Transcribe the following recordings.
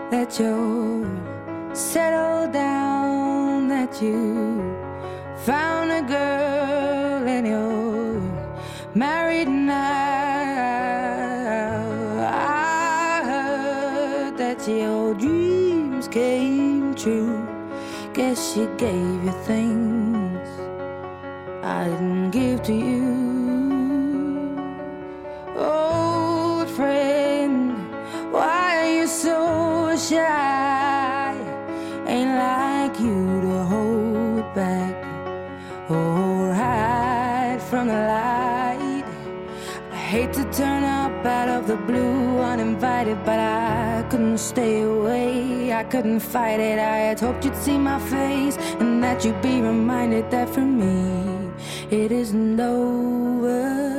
that you're settled down, that you found a girl and you're married now. I heard that your dreams came true. Guess she gave you things I didn't give to you. Old friend, why are you so shy? Ain't like you to hold back or hide from the light. I hate to turn up out of the blue uninvited, but I couldn't stay away. I couldn't fight it. I had hoped you'd see my face and that you'd be reminded that for me it isn't over.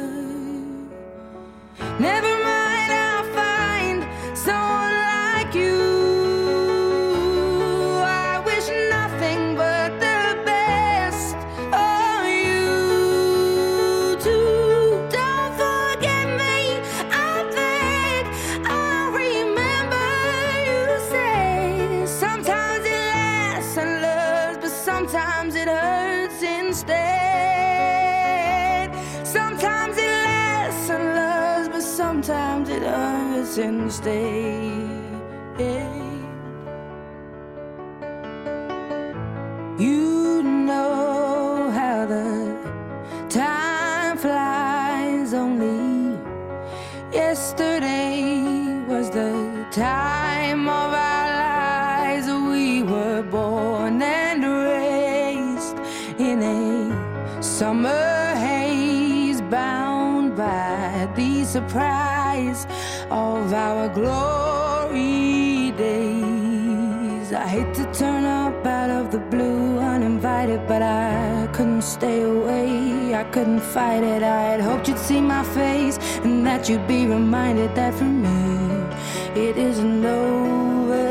Never mind, I'll find someone like you. I wish nothing but the best for you too. Don't forget me, I think I remember you say sometimes it lasts and loves, but sometimes it hurts instead. Sometimes it lasts and loves, but sometimes it hurts instead. You know how the time flies. Only yesterday was the time of our lives. We were born and raised in a summer haze, bound by the surprise of our glory days. I hate to turn up out of the blue uninvited, but I couldn't stay away. I couldn't fight it. I had hoped you'd see my face and that you'd be reminded that for me it isn't over.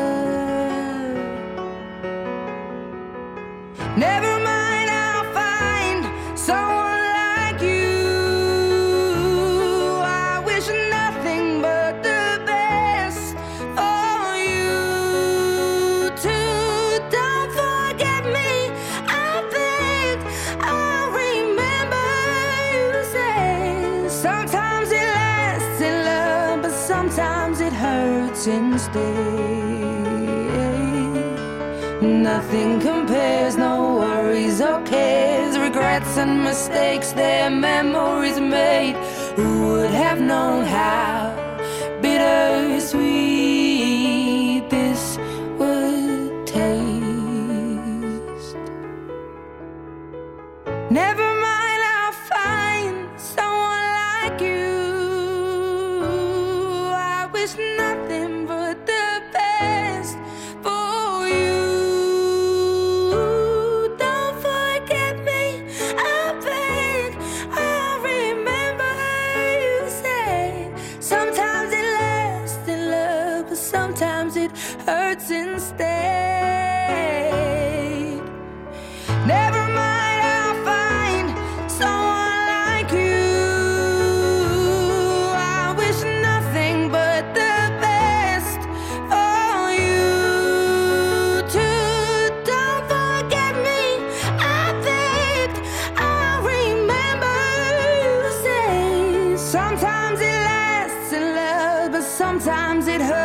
Never mind, I'll find someone like you. I wish nothing but the best for you too. Don't forget me, I think I remember you say sometimes it lasts in love, but sometimes it hurts instead. Nothing compares, no worries or cares, regrets and mistakes, their memories made. Who would have known how bittersweet this would taste? Never mind, I'll find someone like you. I wish nothing but the best for you. Don't forget me, I think I remember you say sometimes it lasts in love, but sometimes it hurts instead. Never mind, I'll find someone like you. I wish nothing but the best for you too. Don't forget me, I think I remember you say sometimes it lasts in love, but sometimes it hurts